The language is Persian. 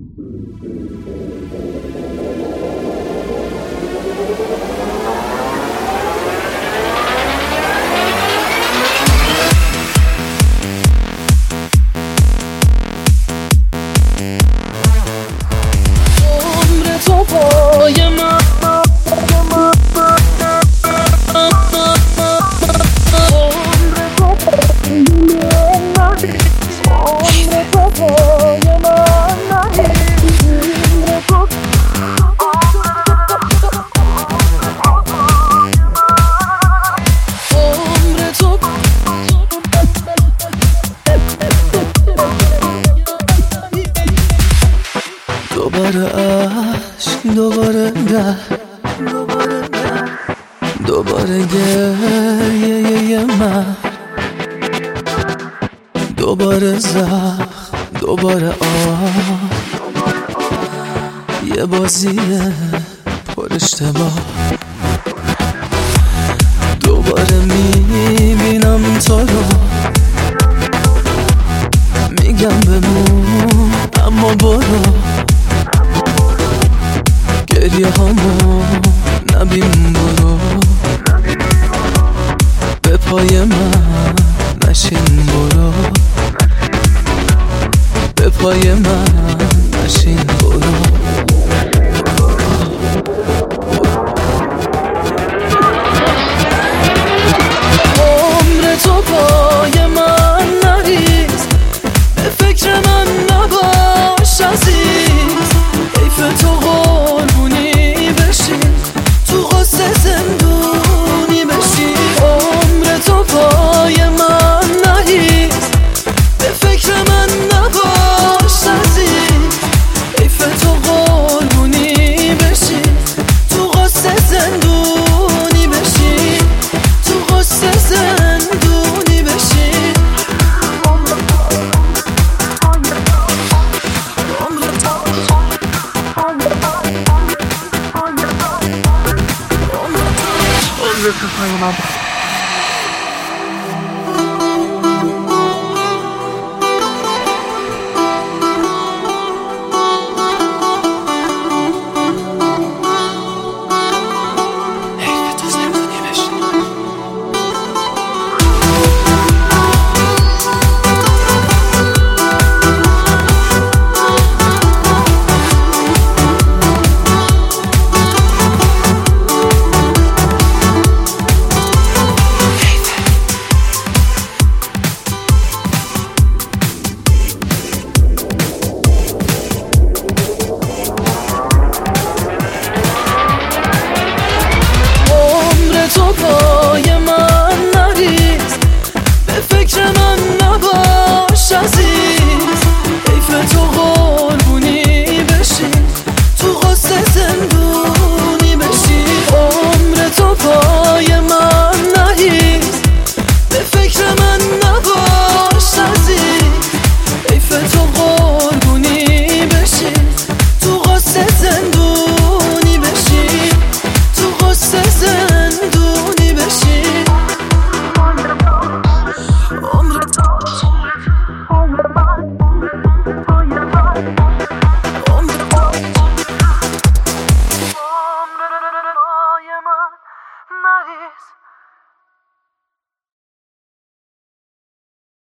دوباره عشق، دوباره در، دوباره گریه من، دوباره زخم، دوباره یه بازی پر اشتباه. دوباره میبینم تو رو، میگم بمون اما برو، گریه هامو نبین برو، به پای من نشین برو، به پای من نشین برو. عمر تو پای من نریز، به فکر من نباش عزیز، حیف تو قربونی بشی، تو غصه زندونی بشی. عمر تو پای من نریز، به فکر من نباش عزیز، حیف تو قربونی بشی، تو غصه زندونی بشی، تو غصه زندونی بشی. عمر تو پای من